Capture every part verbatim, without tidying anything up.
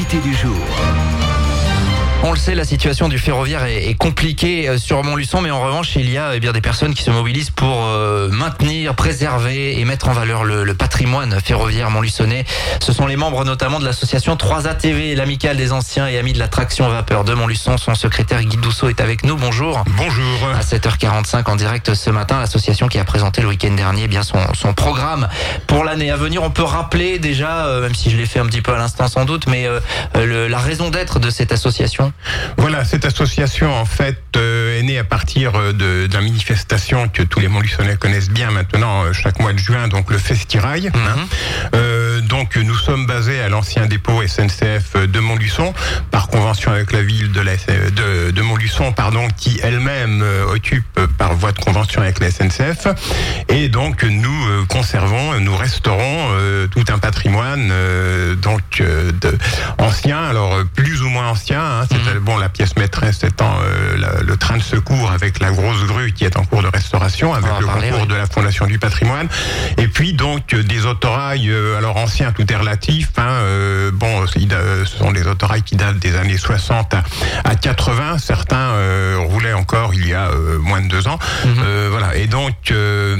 l'invité du jour. On le sait, la situation du ferroviaire est, est compliquée sur Montluçon, mais en revanche, il y a eh bien des personnes qui se mobilisent pour euh, maintenir, préserver et mettre en valeur le, le patrimoine ferroviaire montluçonnais. Ce sont les membres notamment de l'association trois A T V, l'amicale des anciens et amis de la traction vapeur de Montluçon. Son secrétaire Guy Dousseau est avec nous. Bonjour. Bonjour. À sept heures quarante-cinq en direct ce matin, l'association qui a présenté le week-end dernier eh bien son, son programme pour l'année à venir. On peut rappeler déjà, euh, même si je l'ai fait un petit peu à l'instant sans doute, mais euh, le, la raison d'être de cette association. Voilà, cette association en fait euh, est née à partir de, de la manifestation que tous les Montluçonnais connaissent bien maintenant euh, chaque mois de juin, donc le Festirail. Mm-hmm. hein. euh, donc nous sommes basés à l'ancien dépôt S N C F de Montluçon, par convention avec la ville de, la, de, de Montluçon, pardon, qui elle-même euh, occupe par voie de convention avec la S N C F. Et donc nous euh, conservons, nous restaurons euh, tout un patrimoine euh, donc euh, de, ancien, alors plus ou moins ancien. Hein, c'est mmh. Bon, la pièce maîtresse étant euh, la, le train de secours avec la grosse grue qui est en cours de restauration, avec le parler, concours oui. de la Fondation du patrimoine. Et puis donc des autorails, euh, alors anciens, tout est relatif. Hein, euh, bon, ce sont des autorails qui datent des années soixante à, à quatre-vingts. Certains euh, roulaient encore il y a euh, moins de deux ans. Mmh. Euh, voilà. Et donc euh,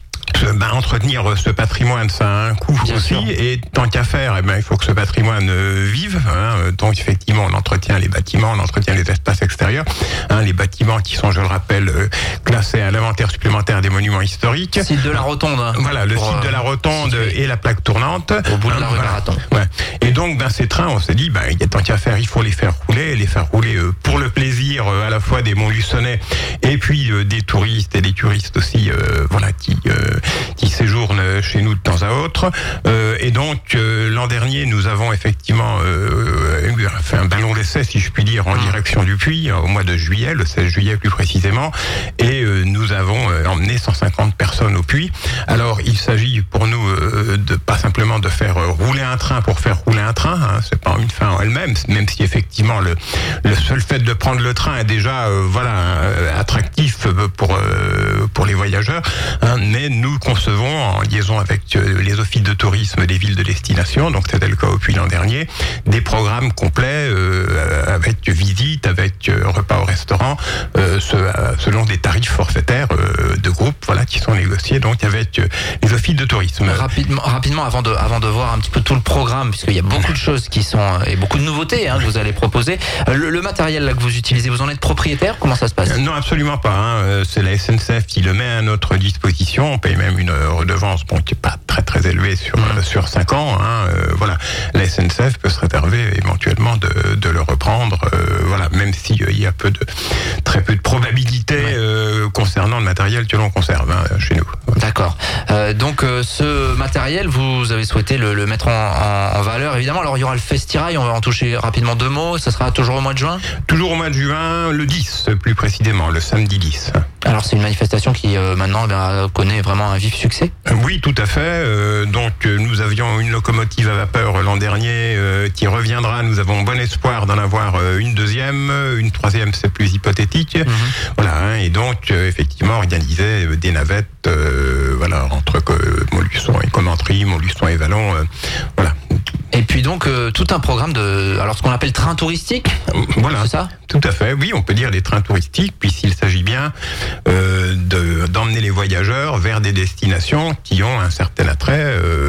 Ben, entretenir ce patrimoine, ça a un coût Bien aussi, sûr. Et tant qu'à faire, eh ben, il faut que ce patrimoine euh, vive. Hein. Donc effectivement, on entretient les bâtiments, on entretient les espaces extérieurs. Hein, les bâtiments qui sont, je le rappelle, euh, classés à l'inventaire supplémentaire des monuments historiques. Site de la Rotonde. Hein, voilà, le site de la Rotonde euh, et la plaque tournante. Au bout de la rue voilà. Marathon. Ouais. Et donc, ben, ces trains, on s'est dit, ben, il y a tant qu'à faire, il faut les faire rouler, les faire rouler euh, pour le plaisir euh, à la fois des Montluçonnais et puis euh, des touristes et des curistes aussi, euh, voilà, qui euh, qui séjournent chez nous de temps à autre. Euh, et donc, euh, l'an dernier, nous avons effectivement euh, fait un ballon d'essai, si je puis dire, en mmh. direction du Puy, au mois de juillet, le seize juillet plus précisément, et euh, nous avons euh, emmené cent cinquante personnes au Puy. Alors, il s'agit pour nous euh, de pas simplement de faire rouler un train pour faire rouler un train, hein, c'est pas une fin en elle-même, même si effectivement le, le seul fait de prendre le train est déjà euh, voilà euh, attractif pour euh, pour les voyageurs, hein, mais nous concevons en liaison avec les offices de tourisme des villes de destination, donc c'était le cas au Puy l'an dernier, des programmes complets euh, avec visite, avec euh, repas au restaurant, euh, ce, euh, selon des tarifs forfaitaires euh, de groupe, voilà, qui sont négociés donc avec euh, les offices de tourisme. Rapidement, rapidement avant de avant de voir un petit peu tout le programme, puisqu'il y a beaucoup de choses qui sont et beaucoup de nouveautés hein, que vous allez proposer. Le, le matériel là que vous utilisez, vous en êtes propriétaire? Comment ça se passe? Non, absolument pas. Hein. C'est la S N C F qui le met à notre disposition. On paye même une redevance bon, qui n'est pas très très élevée sur, mmh. sur cinq ans. Hein. Euh, voilà. La S N C F peut se réserver éventuellement de, de le reprendre, euh, voilà, même s'il euh, y a peu de, très peu de probabilité ouais. euh, concernant le matériel que l'on conserve hein, chez nous. D'accord. Euh, donc euh, ce matériel, vous avez souhaité le, le mettre en, en, en valeur, évidemment. Alors il y aura le Festirail, on va en toucher rapidement deux mots. Ça sera toujours au mois de juin? Toujours au mois de juin, le dix plus précisément, le samedi dix. Alors c'est une manifestation qui euh, maintenant eh bien, connaît vraiment un vif succès? Oui, tout à fait. Euh, donc euh, nous avions une locomotive à vapeur l'an dernier euh, qui reviendra. Nous avons bon espoir d'en avoir euh, une deuxième, une troisième, c'est plus hypothétique. Mm-hmm. Voilà. Hein, et donc euh, effectivement organiser euh, des navettes, euh, voilà, entre euh, Montluçon et Commentry, Montluçon et Vallon, euh, voilà. Et puis donc euh, tout un programme de, alors ce qu'on appelle train touristique. Voilà, c'est ça? Tout à fait. Oui, on peut dire des trains touristiques, puisqu'il s'agit bien euh, de, d'emmener les voyageurs vers des destinations qui ont un certain attrait.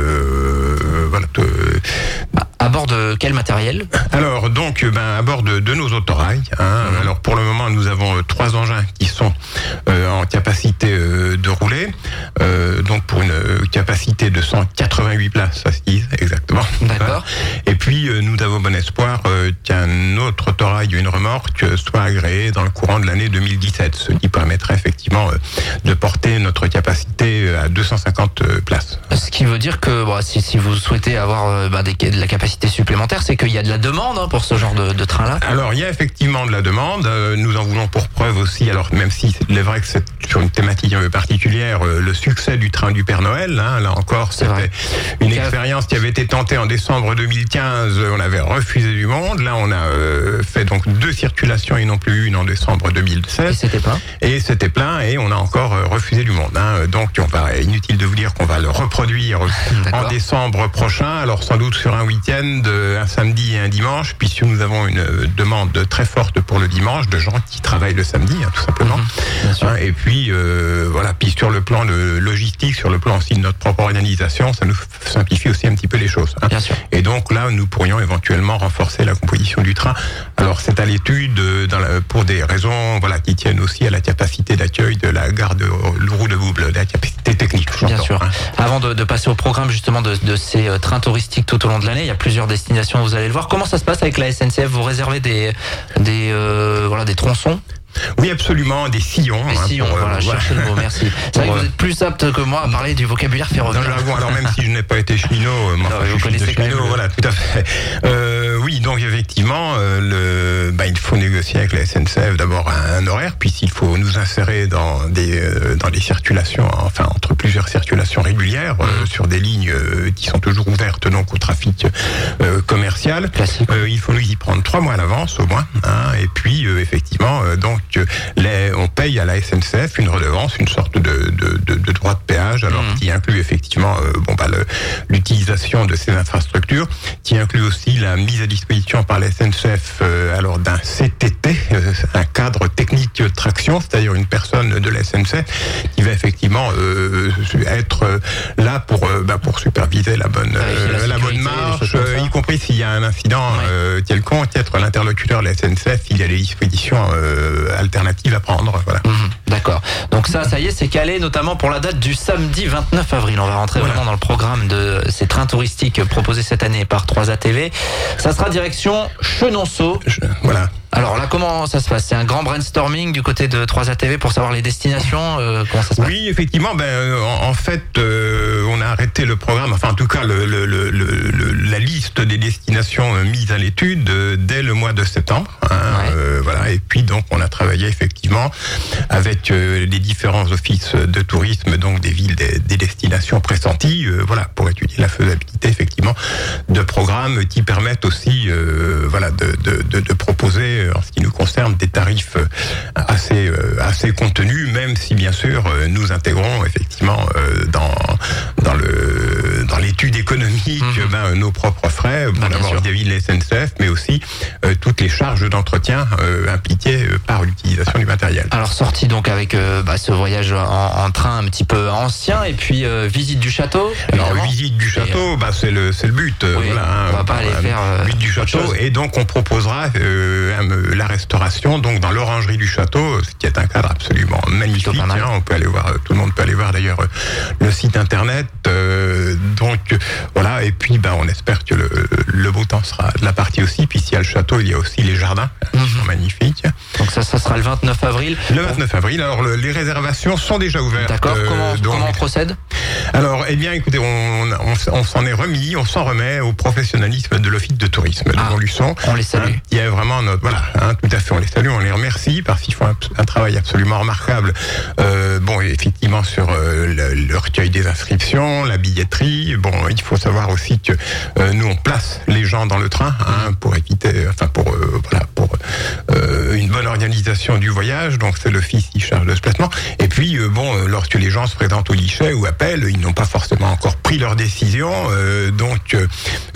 Euh, voilà. De, à bord de quel matériel? Alors donc, ben à bord de, de nos autorails. Hein. Mmh. Alors pour le moment, nous avons euh, trois engins qui sont euh, en capacité euh, de rouler. Euh, donc pour une capacité de cent quatre-vingt-huit places assises, exactement. D'accord. Et puis euh, nous avons bon espoir euh, qu'un autre autorail, une remorque, soit agréé dans le courant de l'année deux mille dix-sept, ce qui permettrait effectivement euh, de porter notre capacité à deux cent cinquante places. Ce qui veut dire que bon, si, si vous souhaitez avoir euh, bah, des, de la capacité supplémentaire, c'est qu'il y a de la demande hein, pour ce genre de, de train-là? Alors il y a effectivement de la demande. Euh, nous en voulons pour preuve aussi, alors même si c'est vrai que c'est sur une thématique un peu particulière, euh, le succès du train du Père Noël. Hein, là encore, c'était une expérience qui avait été tentée en décembre décembre deux mille quinze, on avait refusé du monde. Là, on a euh, fait donc deux circulations et non plus une en décembre deux mille seize. Et c'était plein. Et c'était plein et on a encore euh, refusé du monde. Hein. Donc, on va, inutile de vous dire qu'on va le reproduire en décembre prochain. Alors, sans doute sur un week-end, un samedi et un dimanche, puisque nous avons une demande très forte pour le dimanche de gens qui travaillent le samedi, hein, tout simplement. Mmh, hein, et puis, euh, voilà, puis sur le plan de logistique, sur le plan aussi de notre propre organisation, ça nous simplifie aussi un petit peu les choses. Hein. Bien sûr. Et donc là, nous pourrions éventuellement renforcer la composition du train. Alors, c'est à l'étude dans la, pour des raisons voilà, qui tiennent aussi à la capacité d'accueil de la gare de Louroux-de-Bouble, la capacité technique. Bien sûr. Hein. Avant de, de passer au programme justement de, de ces euh, trains touristiques tout au long de l'année, il y a plusieurs destinations, vous allez le voir. Comment ça se passe avec la S N C F? Vous réservez des, des, euh, voilà, des tronçons? Oui, absolument, des sillons. Des hein, sillons, pour, voilà, euh, cherchez le mot, merci. C'est vrai que vous êtes plus apte que moi à parler du vocabulaire ferroviaire. Dans le wagon, alors même si je n'ai pas été cheminot, euh, non, enfin, vous je connaissez suis quand cheminot, même. Voilà, tout à fait. Euh, oui, donc effectivement, euh, le, bah, il faut négocier avec la S N C F d'abord un, un horaire, puisqu'il faut nous insérer dans des euh, dans des circulations, enfin entre plusieurs circulations régulières euh, sur des lignes euh, qui sont toujours ouvertes donc au trafic euh, commercial. Classique. Euh, il faut nous y prendre trois mois à l'avance au moins, hein, et puis euh, effectivement, euh, donc les, on paye à la S N C F une redevance, une sorte de de, de, de droit de péage, alors mmh. qui inclut effectivement euh, bon bah le, l'utilisation de ces infrastructures, qui inclut aussi la mise à disposition par la S N C F euh, alors d'un C T T, euh, un cadre technique de traction, c'est-à-dire une personne de la S N C F qui va effectivement euh, être euh, là pour euh, bah, pour superviser la bonne euh, la, la bonne marche, euh, y compris s'il y a un incident ouais. euh, quelconque, être l'interlocuteur de la S N C F, il y a des dispositions euh, alternatives à prendre. Voilà. Mmh, d'accord. Donc ça, ça y est, c'est calé, notamment pour la date du samedi vingt-neuf avril. On va rentrer voilà. vraiment dans le programme de ces trains touristiques proposés cette année par trois A T V. Ça sera direction Chenonceau. Je, voilà. Alors là, comment ça se passe? C'est un grand brainstorming du côté de trois A T V pour savoir les destinations. Euh, comment ça se passe? Oui, effectivement. Ben, en, en fait, euh, on a arrêté le programme. Enfin, en tout cas, le, le, le, le, la liste des destinations mises à l'étude euh, dès le mois de septembre. Hein, ouais. euh, voilà. Et puis donc, on a travaillé effectivement avec euh, les différents offices de tourisme, donc des villes, des, des destinations pressenties, euh, voilà, pour étudier la faisabilité effectivement de programmes qui permettent aussi, euh, voilà, de, de, de, de proposer en ce qui nous concerne des tarifs assez assez contenus, même si bien sûr nous intégrons effectivement dans dans le dans l'étude économique mmh. ben, nos propres frais, bon, bah, d'abord vis-à-vis de la S N C F, mais aussi euh, toutes les charges d'entretien euh, impliquées par l'utilisation du matériel. Alors sorti donc avec euh, bah, ce voyage en, en train un petit peu ancien et puis euh, visite du château. Alors visite du château, bah, c'est le c'est le but. Oui, voilà, on va hein, pas aller euh, faire euh, visite du château et donc on proposera euh, la restauration donc dans l'orangerie du château, ce qui est un cadre absolument magnifique. Hein, on peut aller voir, tout le monde peut aller voir d'ailleurs le site internet. Euh, donc voilà, et puis ben on espère que le, le beau temps sera de la partie aussi. Puis s'il y a le château, il y a aussi les jardins qui mm-hmm. sont magnifiques. Donc ça, ça sera le vingt-neuf avril. Le vingt-neuf avril. Alors le, les réservations sont déjà ouvertes. D'accord. Euh, comment, donc, comment on procède? Alors eh bien écoutez, on, on, on s'en est remis, on s'en remet au professionnalisme de l'office de tourisme ah, de Montluçon. On les salue. Hein, il y a vraiment notre voilà, hein, tout à fait, on les salue, on les remercie parce qu'ils font un, un travail absolument remarquable. Euh, bon, effectivement sur euh, le, le recueil des inscriptions, la billetterie. Bon, il faut savoir aussi que euh, nous on place les gens dans le train hein, pour éviter, enfin pour euh, voilà pour euh, une bonne organisation du voyage. Donc c'est l'office qui charge le placement. Et puis euh, bon, lorsque les gens se présentent au guichet ou appellent, ils n'ont pas forcément encore pris leur décision. Euh, donc euh,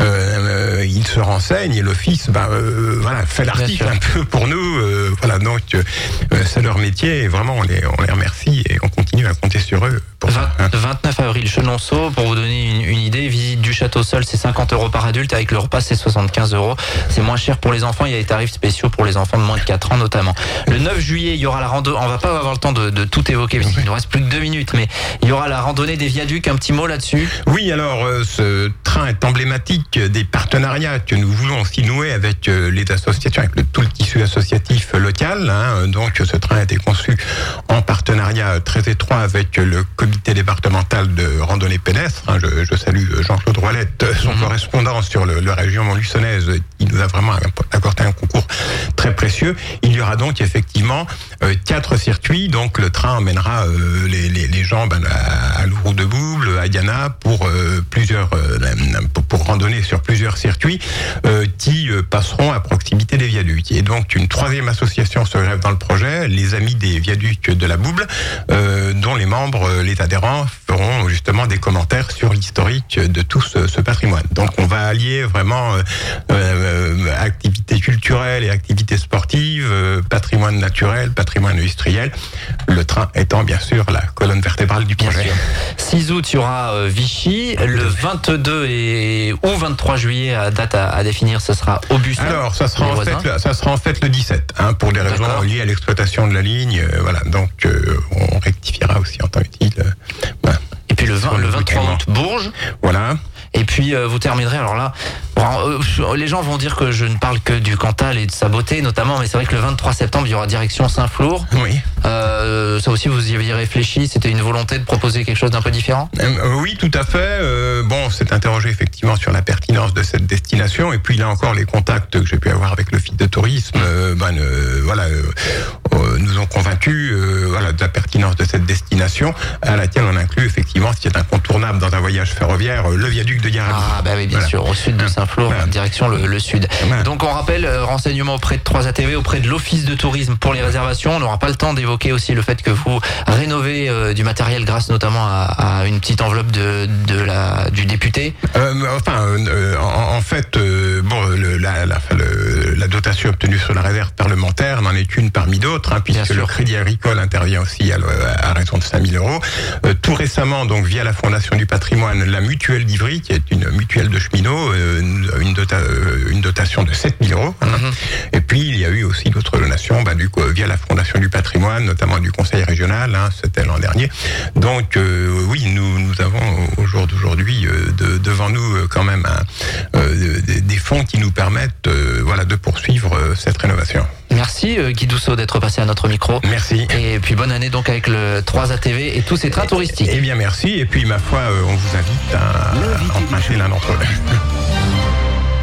euh, ils se renseignent et l'office, ben euh, voilà, fait l'article un peu pour nous. Euh, voilà, donc euh, c'est leur métier et vraiment on les on les remercie et on continue à compter sur eux. Pour vingt, ça, hein. vingt-neuf avril, Chenonceau. Pour vous donner une, une idée, visite du château seul, c'est cinquante euros par adulte. Avec le repas, c'est soixante-quinze euros. C'est moins cher pour les enfants. Il y a des tarifs spéciaux pour les enfants de moins de quatre ans, notamment. Le neuf juillet, il y aura la rando. On va pas avoir le temps de, de tout évoquer, parce qu'il nous reste plus que deux minutes, mais il y aura la randonnée des viaducs. Un petit mot là-dessus? Oui, alors, euh, ce train est emblématique des partenariats que nous voulons aussi nouer avec euh, les associations, avec le, tout le tissu associatif local. Hein. Donc, ce train a été conçu en partenariat très étroit avec le comité départemental de randonnée pédestre. Hein. Je, je salue Jean-Claude Roilette, son mmh. correspondant sur le, le région montluçonnaise, qui nous a vraiment apporté un concours très très précieux. Il y aura donc effectivement euh, quatre circuits. Donc le train emmènera euh, les, les, les gens ben, à, à Louroux de Bouble, à Yana pour euh, plusieurs euh, pour, pour randonner sur plusieurs circuits euh, qui euh, passeront à proximité des viaducs. Et donc une troisième association se greffe dans le projet, les Amis des viaducs de la Bouble, euh, dont les membres, euh, les adhérents, feront justement des commentaires sur l'historique de tout ce, ce patrimoine. Donc on va allier vraiment euh, euh, activités culturelles et activités sportives, euh, patrimoine naturel, patrimoine industriel, le train étant bien sûr la colonne vertébrale du projet. six août, il y aura euh, Vichy, le vingt-deux et ou vingt-trois juillet, à date à, à définir, ce sera Aubusson. Alors ça sera, en fait, le, ça sera en fait le dix-sept, hein, pour des raisons D'accord. liées à l'exploitation de la ligne, euh, voilà, donc euh, on rectifiera aussi en temps utile. Euh, bah, et puis le, vingt, le vingt-trois août, Bourges. Voilà. Et puis euh, vous terminerez, alors là, bon, euh, les gens vont dire que je ne parle que du Cantal et de sa beauté notamment, mais c'est vrai que le vingt-trois septembre, il y aura direction Saint-Flour. Oui. Euh, ça aussi, vous y aviez réfléchi, c'était une volonté de proposer quelque chose d'un peu différent ? euh, Oui, tout à fait. Euh, bon, on s'est interrogé effectivement sur la pertinence de cette destination, et puis là encore, les contacts que j'ai pu avoir avec l'Office de tourisme, euh, ben, euh, voilà, euh, euh, nous ont convaincus euh, voilà, de la pertinence de cette destination, à laquelle on inclut effectivement, ce qui est incontournable dans un voyage ferroviaire, le viaduc de Garabit. Ah bah oui, bien voilà. sûr, au sud de Saint-Flour, voilà. direction le, le sud. Voilà. Donc on rappelle, euh, renseignements auprès de trois A T V, auprès de l'Office de tourisme pour les réservations. On n'aura pas le temps d'évoquer aussi le fait que vous rénovez euh, du matériel grâce notamment à, à une petite enveloppe de, de la, du député. Euh, enfin, euh, en, en fait, euh, bon, le, la, la, le, la dotation obtenue sur la réserve parlementaire n'en est une parmi d'autres, hein, puisque le Crédit Agricole intervient aussi à, à raison de cinq mille euros. Euh, tout récemment, donc via la Fondation du Patrimoine, la Mutuelle d'Ivry, qui est une mutuelle de cheminots, euh, une, dota, une dotation de sept mille euros. Hein. Mm-hmm. Et puis, il y a eu aussi d'autres donations, bah, du coup, via la Fondation du Patrimoine, notamment du Conseil régional, hein, c'était l'an dernier. Donc, euh, oui, nous, nous avons au jour d'aujourd'hui euh, de, devant nous euh, quand même un, euh, des, des fonds qui nous permettent euh, voilà, de poursuivre euh, cette rénovation. Merci euh, Guy Dousseau d'être passé à notre micro. Merci. Et puis bonne année donc avec le trois A T V et tous ces trains touristiques. Eh bien merci, et puis ma foi, euh, on vous invite à emprunter l'un d'entre eux.